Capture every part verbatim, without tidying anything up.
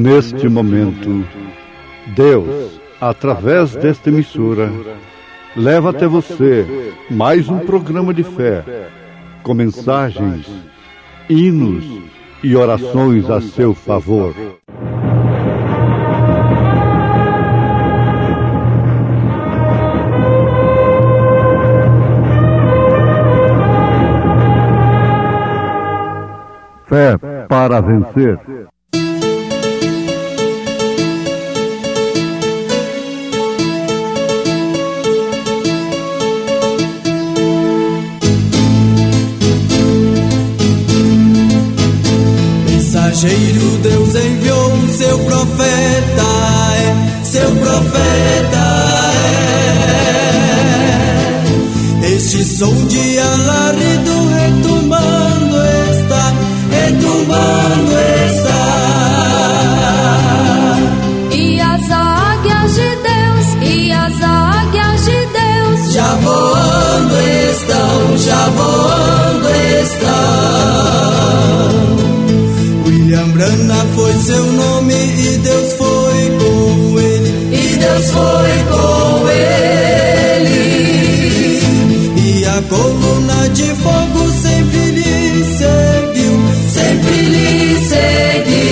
neste momento, Deus, através desta emissora, leva até você mais um programa de fé, com mensagens, hinos e orações a seu favor. Fé para vencer. Mensageiro, Deus enviou o seu profeta, é, seu profeta é. Este som de alarido retumbando está, retumbando está. E as águias de Deus, e as águias de Deus já voando estão, já voando estão. William Branham foi seu nome e Deus foi com ele, e Deus foi com ele. E a coluna de fogo sempre lhe seguiu, sempre lhe seguiu.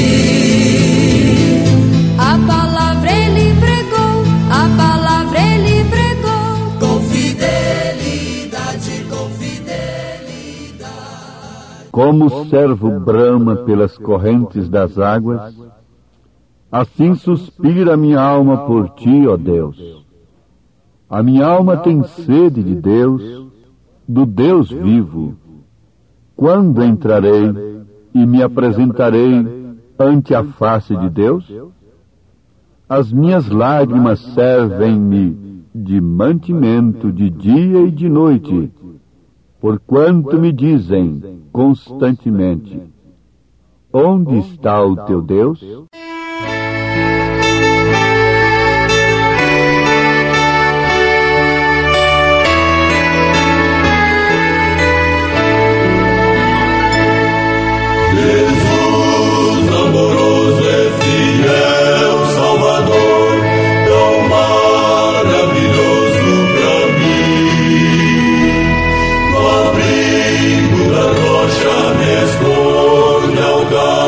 A palavra ele pregou, a palavra ele pregou, com fidelidade, com fidelidade. Como o servo brama pelas correntes das águas, assim suspira a minha alma por ti, ó Deus. A minha alma tem sede de Deus, do Deus vivo. Quando entrarei e me apresentarei ante a face de Deus? As minhas lágrimas servem-me de mantimento de dia e de noite, porquanto me dizem constantemente: onde está o teu Deus? Jesus, amoroso e fiel Salvador, tão maravilhoso pra mim. No abrigo da rocha me esconde ao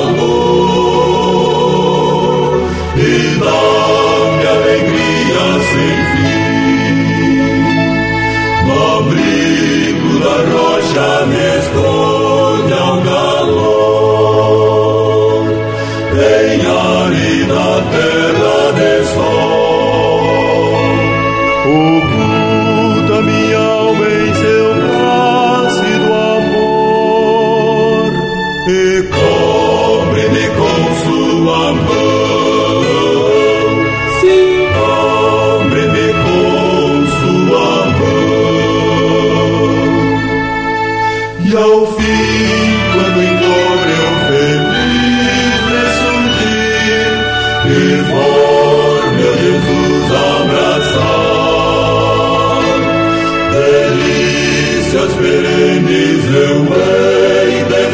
calor e dá-me alegria sem fim. No abrigo da rocha me esconde ao calor. Em árida terra de sol, oculta minha alma em seu plácido amor e cobre-me com sua mão, sim, cobre-me com sua mão. E ao fim, quando encobre eu feliz ressurgir e for meu Jesus abraçar, delícias perenes eu hei de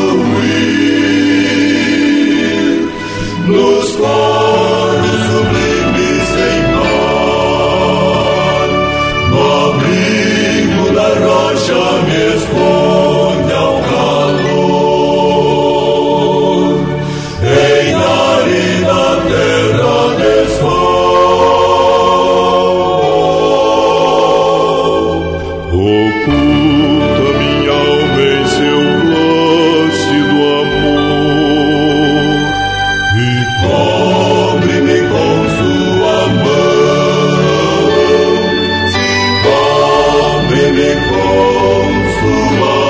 fruir nos coros sublimes sem par. No abrigo da rocha me esconde ao calor, em árida terra de sol. Oculta minha alma em seu plácido amor e cobre-me com sua mão, cobre-me com sua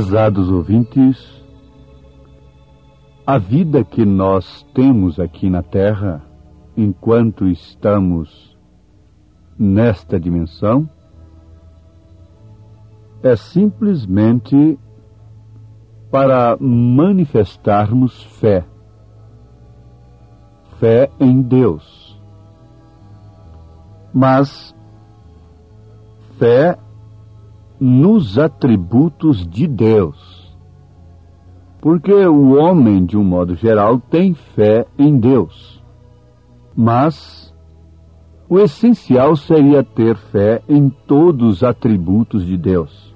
Prezados ouvintes, a vida que nós temos aqui na Terra, enquanto estamos nesta dimensão, é simplesmente para manifestarmos fé. Fé em Deus. Mas fé nos atributos de Deus. Porque o homem, de um modo geral, tem fé em Deus. Mas o essencial seria ter fé em todos os atributos de Deus.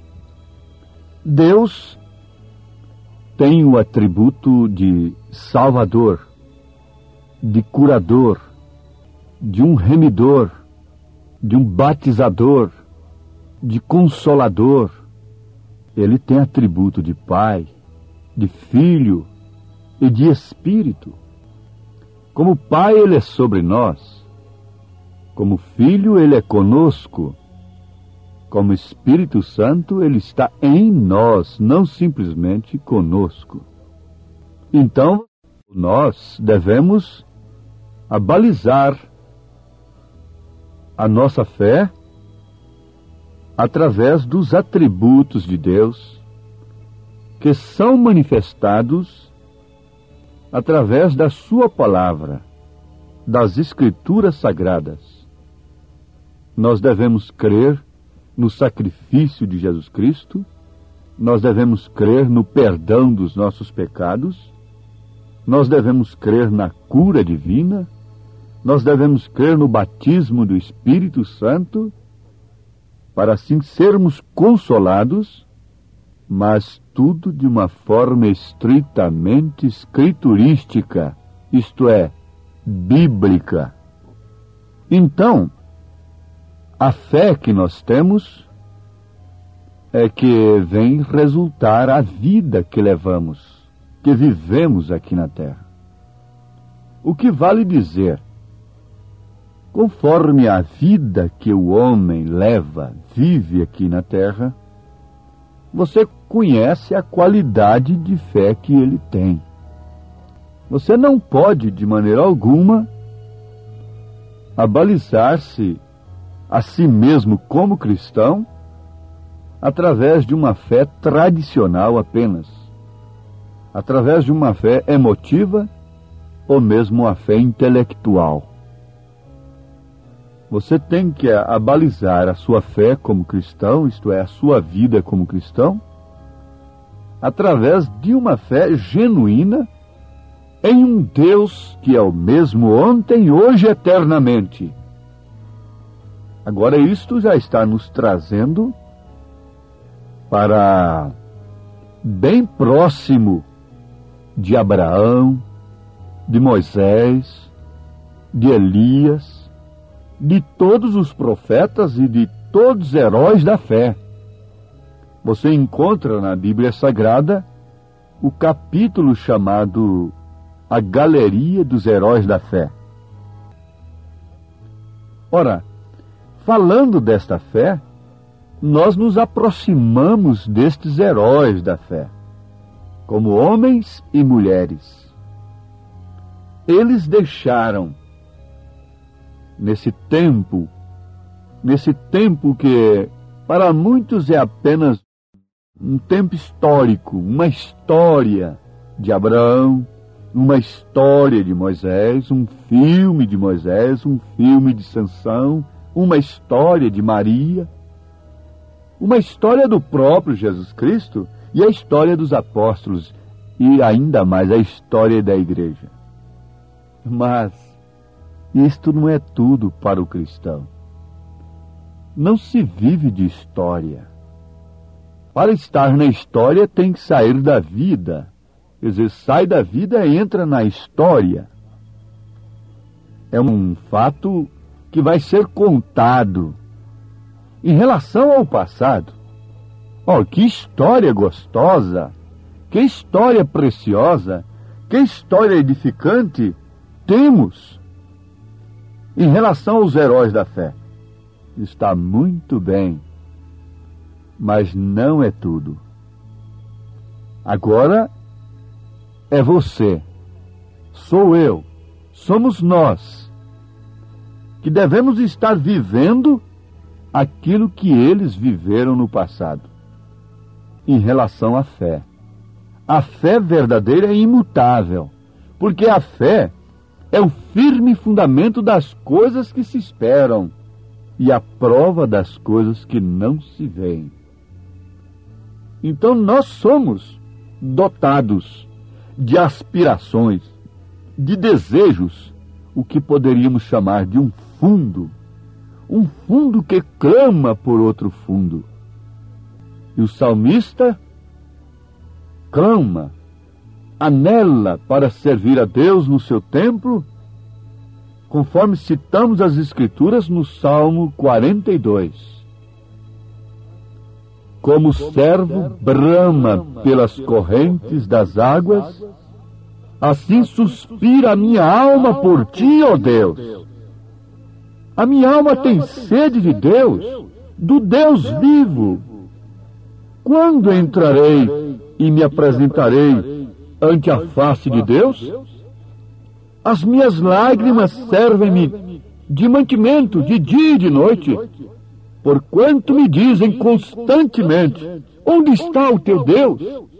Deus tem o atributo de Salvador, de curador, de um remidor, de um batizador, de consolador. Ele tem atributo de Pai, de Filho e de Espírito. Como Pai, Ele é sobre nós. Como Filho, Ele é conosco. Como Espírito Santo, Ele está em nós, não simplesmente conosco. Então, nós devemos abalizar a nossa fé através dos atributos de Deus que são manifestados através da sua palavra, das Escrituras Sagradas. Nós devemos crer no sacrifício de Jesus Cristo, nós devemos crer no perdão dos nossos pecados, nós devemos crer na cura divina, nós devemos crer no batismo do Espírito Santo, para assim sermos consolados, mas tudo de uma forma estritamente escriturística, isto é, bíblica. Então, a fé que nós temos é que vem resultar a vida que levamos, que vivemos aqui na Terra. O que vale dizer, conforme a vida que o homem leva, vive aqui na Terra, você conhece a qualidade de fé que ele tem. Você não pode, de maneira alguma, abalizar-se a si mesmo como cristão através de uma fé tradicional apenas, através de uma fé emotiva ou mesmo uma fé intelectual. Você tem que abalizar a sua fé como cristão, isto é, a sua vida como cristão, através de uma fé genuína em um Deus que é o mesmo ontem, hoje e eternamente. Agora, isto já está nos trazendo para bem próximo de Abraão, de Moisés, de Elias, de todos os profetas e de todos os heróis da fé. Você encontra na Bíblia Sagrada o capítulo chamado A Galeria dos Heróis da Fé. Ora, falando desta fé, nós nos aproximamos destes heróis da fé, como homens e mulheres. Eles deixaram, nesse tempo, nesse tempo que para muitos é apenas um tempo histórico, uma história de Abraão, uma história de Moisés, um filme de Moisés, um filme de Sansão, uma história de Maria, uma história do próprio Jesus Cristo e a história dos apóstolos e ainda mais a história da igreja. Mas isto não é tudo para o cristão. Não se vive de história. Para estar na história tem que sair da vida. Quer dizer, sai da vida e entra na história. É um fato que vai ser contado. Em relação ao passado, oh, que história gostosa, que história preciosa, que história edificante temos em relação aos heróis da fé. Está muito bem, mas não é tudo. Agora é você, sou eu, somos nós, que devemos estar vivendo aquilo que eles viveram no passado, em relação à fé. A fé verdadeira é imutável, porque a fé é o firme fundamento das coisas que se esperam e a prova das coisas que não se veem. Então nós somos dotados de aspirações, de desejos, o que poderíamos chamar de um fundo, um fundo que clama por outro fundo. E o salmista clama, anela para servir a Deus no seu templo, conforme citamos as Escrituras no Salmo quarenta e dois. Como o servo brama pelas correntes das águas, assim suspira a minha alma por ti, ó Deus. A minha alma tem sede de Deus, do Deus vivo. Quando entrarei e me apresentarei ante a face de Deus? As minhas lágrimas servem-me de mantimento de dia e de noite, porquanto me dizem constantemente: onde está o teu Deus?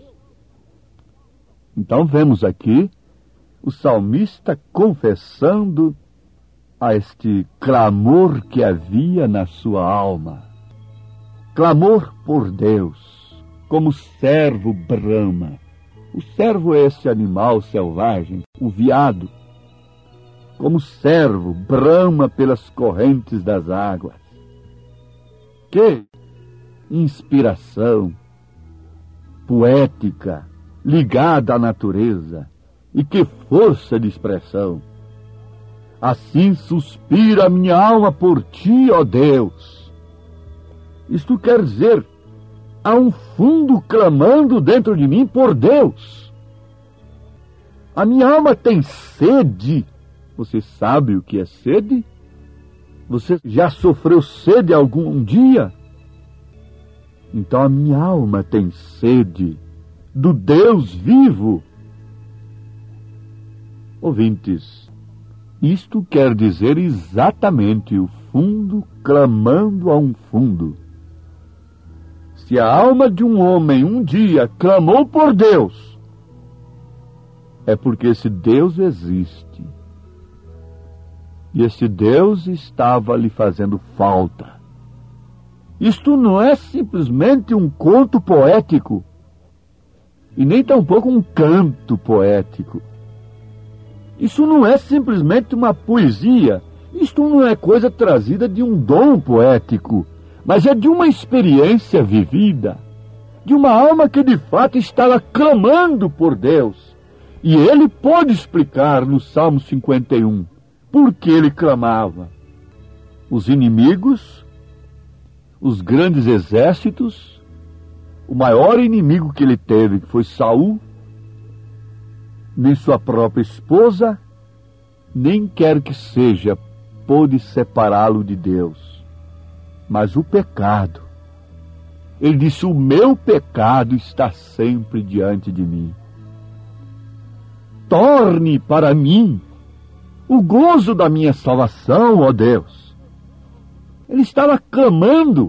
Então vemos aqui o salmista confessando a este clamor que havia na sua alma. Clamor por Deus, como o servo brama. O servo é esse animal selvagem, o veado. Como o servo brama pelas correntes das águas. Que inspiração poética, ligada à natureza, e que força de expressão! Assim suspira a minha alma por ti, ó Deus. Isto quer dizer, há um fundo clamando dentro de mim por Deus. A minha alma tem sede. Você sabe o que é sede? Você já sofreu sede algum dia? Então a minha alma tem sede do Deus vivo. Ouvintes, isto quer dizer exatamente o fundo clamando a um fundo. Se a alma de um homem um dia clamou por Deus, é porque esse Deus existe. E esse Deus estava lhe fazendo falta. Isto não é simplesmente um conto poético, e nem tampouco um canto poético. Isso não é simplesmente uma poesia. Isto não é coisa trazida de um dom poético, mas é de uma experiência vivida, de uma alma que de fato estava clamando por Deus. E ele pode explicar no Salmo cinquenta e um por que ele clamava. Os inimigos, os grandes exércitos, o maior inimigo que ele teve, que foi Saul, nem sua própria esposa, nem quer que seja, pôde separá-lo de Deus. Mas o pecado, ele disse: o meu pecado está sempre diante de mim. Torne para mim o gozo da minha salvação, ó Deus. Ele estava clamando,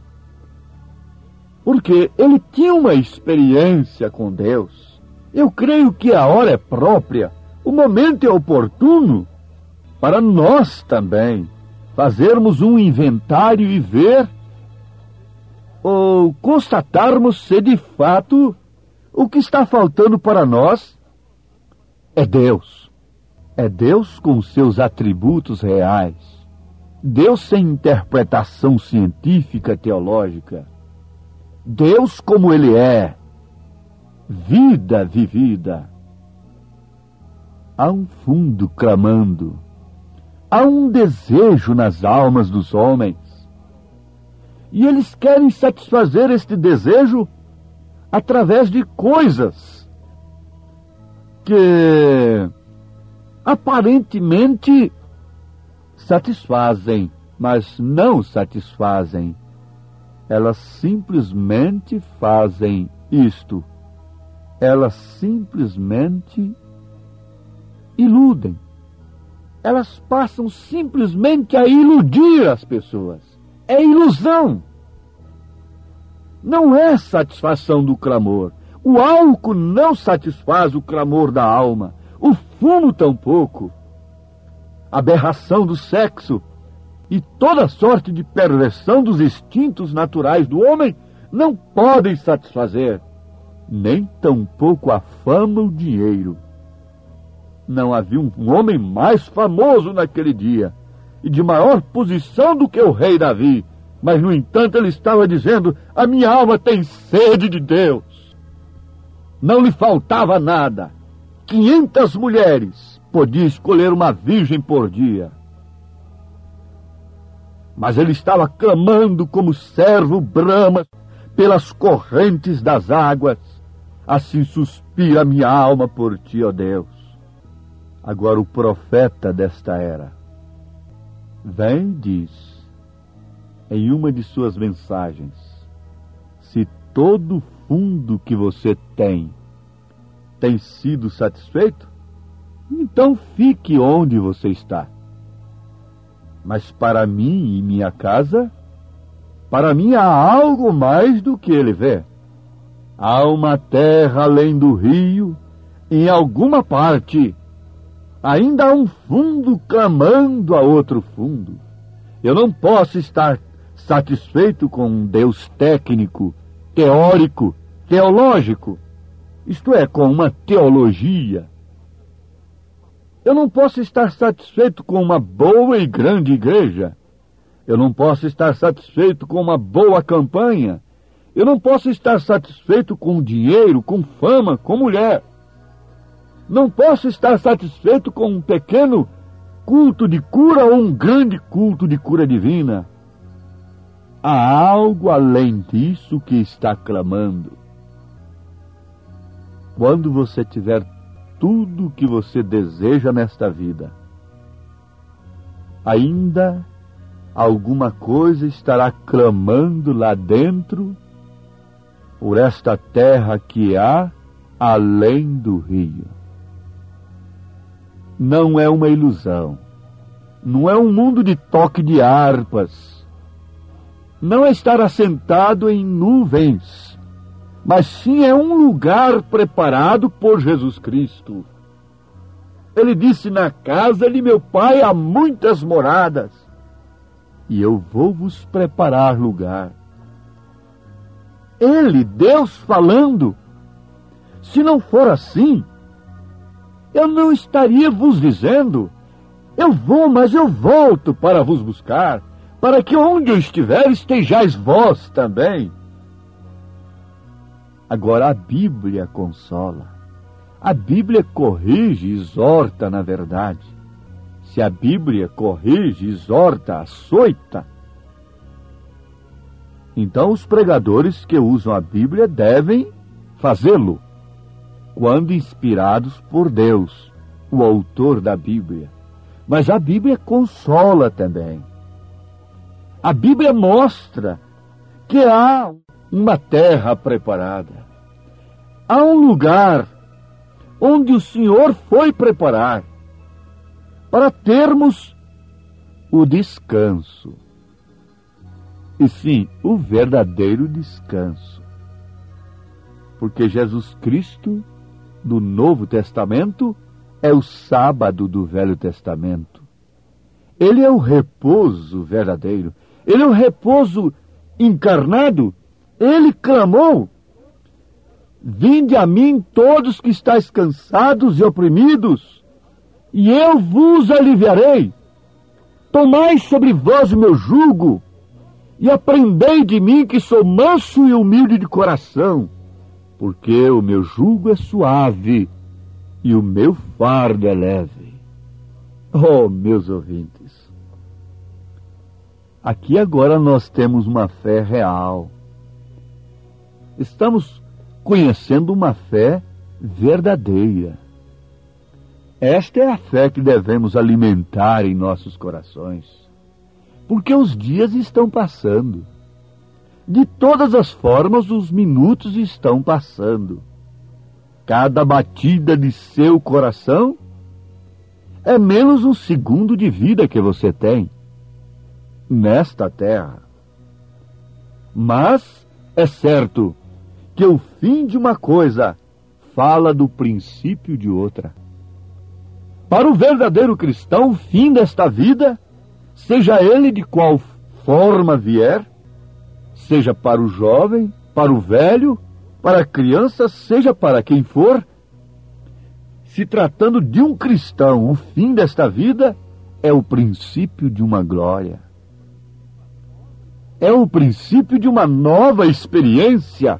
porque ele tinha uma experiência com Deus. Eu creio que a hora é própria, o momento é oportuno, para nós também fazermos um inventário e ver, ou constatarmos se de fato o que está faltando para nós é Deus. É Deus com seus atributos reais. Deus sem interpretação científica, teológica. Deus como Ele é. Vida vivida. Há um fundo clamando. Há um desejo nas almas dos homens. E eles querem satisfazer este desejo através de coisas que aparentemente satisfazem, mas não satisfazem. Elas simplesmente fazem isto: elas simplesmente iludem. Elas passam simplesmente a iludir as pessoas. É ilusão. Não é satisfação do clamor. O álcool não satisfaz o clamor da alma. O fumo tampouco. A aberração do sexo e toda sorte de perversão dos instintos naturais do homem não podem satisfazer. Nem tampouco a fama ou o dinheiro. Não havia um homem mais famoso naquele dia e de maior posição do que o rei Davi. Mas, no entanto, ele estava dizendo: a minha alma tem sede de Deus. Não lhe faltava nada. Quinhentas mulheres. Podia escolher uma virgem por dia. Mas ele estava clamando como servo brama pelas correntes das águas. Assim suspira minha alma por ti, ó Deus. Agora o profeta desta era vem e diz, em uma de suas mensagens: se todo o fundo que você tem tem sido satisfeito, então fique onde você está. Mas para mim e minha casa, para mim há algo mais do que ele vê. Há uma terra além do rio, em alguma parte. Ainda há um fundo clamando a outro fundo. Eu não posso estar satisfeito com um Deus técnico, teórico, teológico. Isto é, com uma teologia. Eu não posso estar satisfeito com uma boa e grande igreja. Eu não posso estar satisfeito com uma boa campanha. Eu não posso estar satisfeito com dinheiro, com fama, com mulher. Não posso estar satisfeito com um pequeno culto de cura ou um grande culto de cura divina. Há algo além disso que está clamando. Quando você tiver tudo o que você deseja nesta vida, ainda alguma coisa estará clamando lá dentro por esta terra que há além do rio. Não é uma ilusão. Não é um mundo de toque de harpas. Não é estar assentado em nuvens, mas sim é um lugar preparado por Jesus Cristo. Ele disse: na casa de meu pai há muitas moradas, e eu vou vos preparar lugar. Ele, Deus falando. Se não for assim, eu não estaria vos dizendo: eu vou, mas eu volto para vos buscar, para que onde eu estiver estejais vós também. Agora a Bíblia consola. A Bíblia corrige e exorta na verdade. Se a Bíblia corrige, exorta, açoita, então os pregadores que usam a Bíblia devem fazê-lo, quando inspirados por Deus, o autor da Bíblia. Mas a Bíblia consola também. A Bíblia mostra que há uma terra preparada. Há um lugar onde o Senhor foi preparar para termos o descanso. E sim, o verdadeiro descanso. Porque Jesus Cristo, do Novo Testamento, é o sábado do Velho Testamento. Ele é o repouso verdadeiro. Ele é o repouso encarnado. Ele clamou: vinde a mim todos que estáis cansados e oprimidos, e eu vos aliviarei. Tomai sobre vós o meu jugo, e aprendei de mim, que sou manso e humilde de coração, porque o meu jugo é suave e o meu fardo é leve. Oh, meus ouvintes, aqui agora nós temos uma fé real. Estamos conhecendo uma fé verdadeira. Esta é a fé que devemos alimentar em nossos corações, porque os dias estão passando. De todas as formas, os minutos estão passando. cada batida de seu coração é menos um segundo de vida que você tem nesta terra. Mas é certo que o fim de uma coisa fala do princípio de outra. Para o verdadeiro cristão, o fim desta vida, seja ele de qual forma vier, seja para o jovem, para o velho, para a criança, seja para quem for, se tratando de um cristão, o fim desta vida é o princípio de uma glória. É o princípio de uma nova experiência.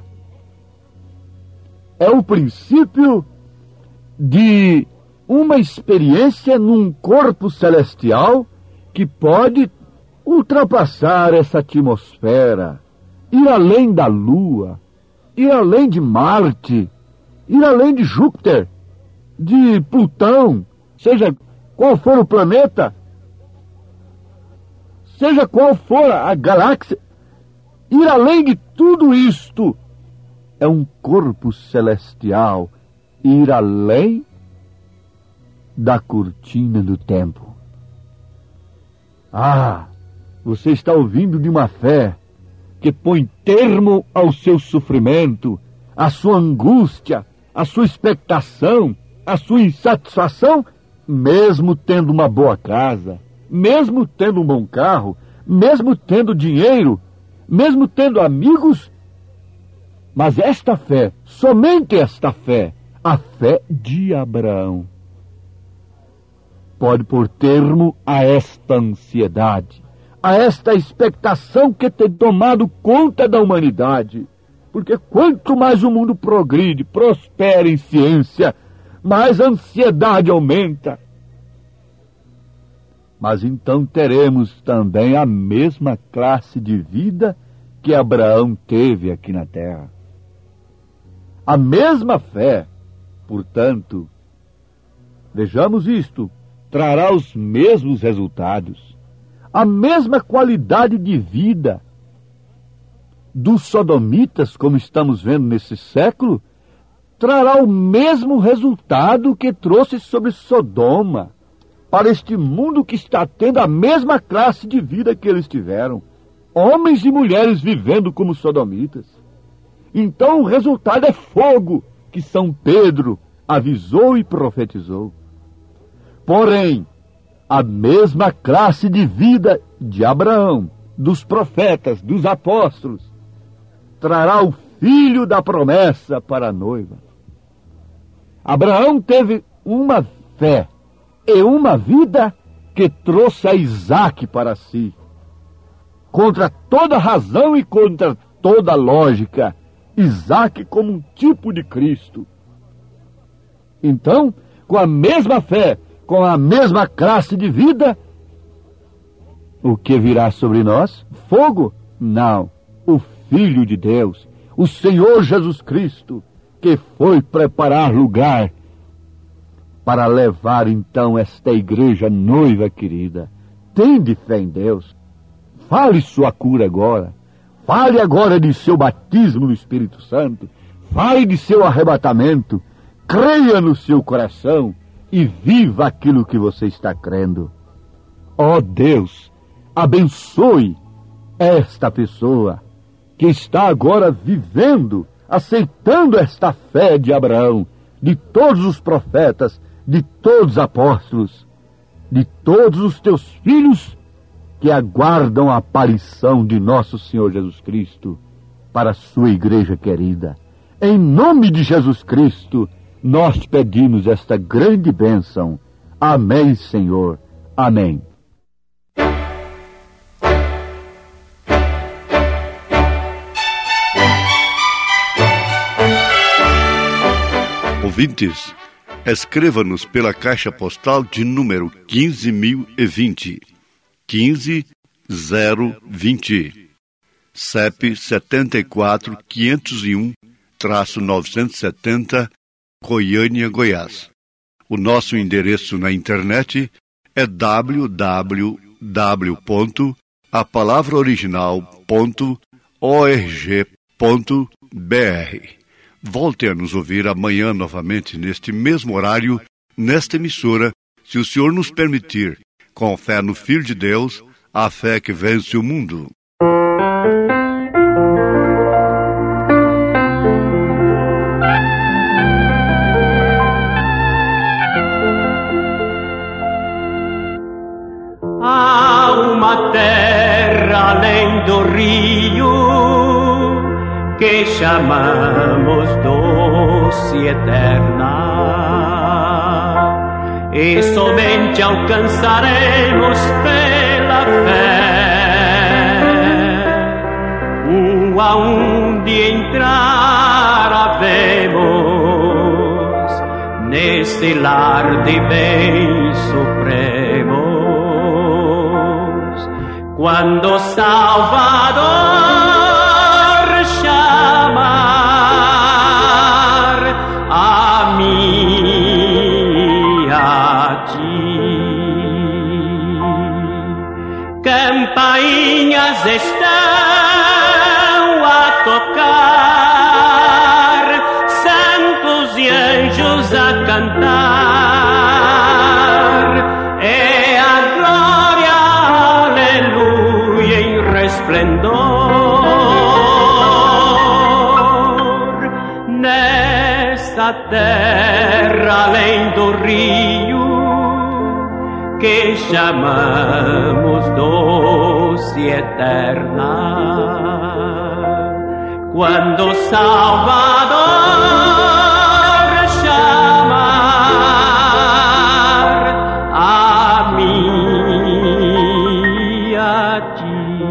É o princípio de uma experiência num corpo celestial que pode ultrapassar essa atmosfera, ir além da Lua, ir além de Marte, ir além de Júpiter, de Plutão, seja qual for o planeta, seja qual for a galáxia, ir além de tudo isto é um corpo celestial, ir além da cortina do tempo. Ah, você está ouvindo de uma fé que põe termo ao seu sofrimento, à sua angústia, à sua expectação, à sua insatisfação, mesmo tendo uma boa casa, mesmo tendo um bom carro, mesmo tendo dinheiro, mesmo tendo amigos. Mas esta fé, somente esta fé, a fé de Abraão, pode pôr termo a esta ansiedade, a esta expectação que tem tomado conta da humanidade. Porque quanto mais o mundo progride, prospera em ciência, mais a ansiedade aumenta. Mas então teremos também a mesma classe de vida que Abraão teve aqui na terra. A mesma fé, portanto, vejamos isto, trará os mesmos resultados, a mesma qualidade de vida dos sodomitas, como estamos vendo nesse século, trará o mesmo resultado que trouxe sobre Sodoma, para este mundo que está tendo a mesma classe de vida que eles tiveram, homens e mulheres vivendo como sodomitas. Então o resultado é fogo, que São Pedro avisou e profetizou. Porém, a mesma classe de vida de Abraão, dos profetas, dos apóstolos, trará o filho da promessa para a noiva. Abraão teve uma fé e uma vida que trouxe a Isaque para si. Contra toda razão e contra toda lógica, Isaque como um tipo de Cristo. Então, com a mesma fé, com a mesma classe de vida, o que virá sobre nós? Fogo? Não. O Filho de Deus, o Senhor Jesus Cristo, que foi preparar lugar para levar então esta igreja noiva querida. Tende fé em Deus. Fale sua cura agora. Fale agora de seu batismo no Espírito Santo. Fale de seu arrebatamento. Creia no seu coração e viva aquilo que você está crendo. Ó Deus, abençoe esta pessoa que está agora vivendo, aceitando esta fé de Abraão, de todos os profetas, de todos os apóstolos, de todos os teus filhos que aguardam a aparição de nosso Senhor Jesus Cristo para a sua igreja querida. Em nome de Jesus Cristo, nós te pedimos esta grande bênção. Amém, Senhor. Amém. Ouvintes, escreva-nos pela caixa postal de número quinze mil e vinte, quinze zero vinte, C E P setenta e quatro, quinhentos e um, novecentos e setenta, Goiânia, Goiás. O nosso endereço na internet é w w w ponto a palavra original ponto org ponto b r. Volte a nos ouvir amanhã novamente, neste mesmo horário, nesta emissora, se o Senhor nos permitir, com fé no Filho de Deus, a fé que vence o mundo. Há uma terra além do rio que chamamos doce e eterna, e somente alcançaremos pela fé o aonde entrar havemos nesse lar de bens supremos, quando Salvador a mim, a ti. Campainhas estão a tocar, santos e anjos a cantar, é a glória, aleluia, em resplendor. Nessa terra além do rio que chamamos doce e eterna, quando Salvador chamar a mim e a ti,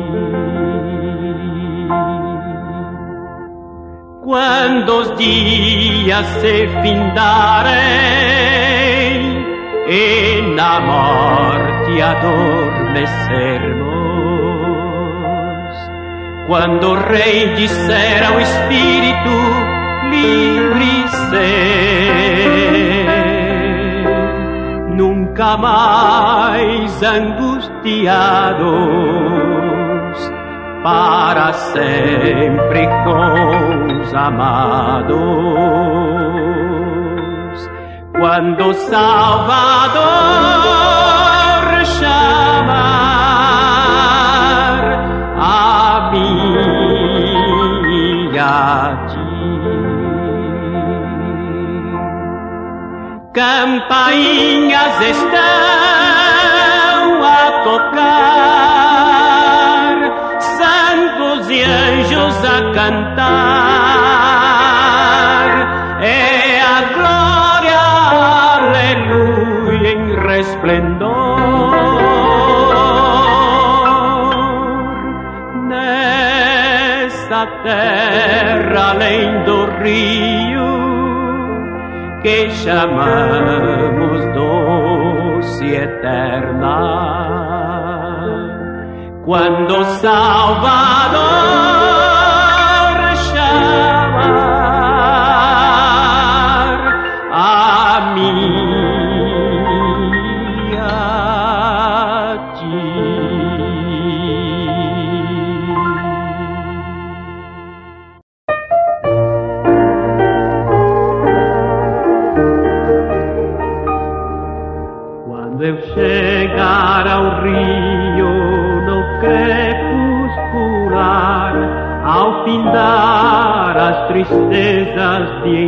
quando os dias se findarem e na morte adormecermos, quando o Rei disser ao Espírito livre ser, nunca mais angustiados, para sempre com os amados, quando Salvador chamar a mim e a ti. Campainhas estão a tocar, santos e anjos a cantar, é a glória, aleluia, em resplendor. Nessa terra além do rio que chamamos doce e eterna, quando Salvador chamar a mim, a ti. Quando eu chegar ao rio no crepuscular, ao findar as tristezas de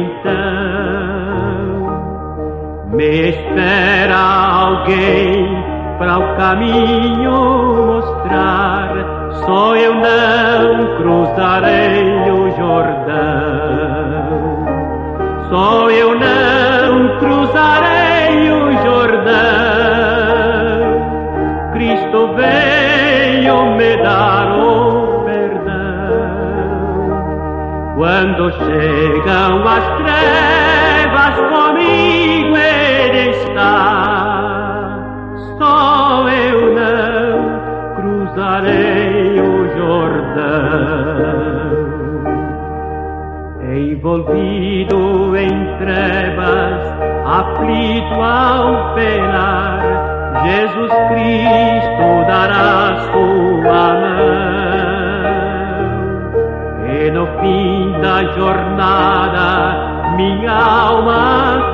então, me espera alguém para o caminho mostrar, só eu não cruzarei o Jordão, só eu não cruzarei o Jordão. Cristo veio me dar o perdão. Quando chegam as trevas, comigo Ele está, só eu não cruzarei o Jordão. Envolvido em trevas, aflito ao penar, Jesus Cristo dará sua mão, e no fim da jornada, minha alma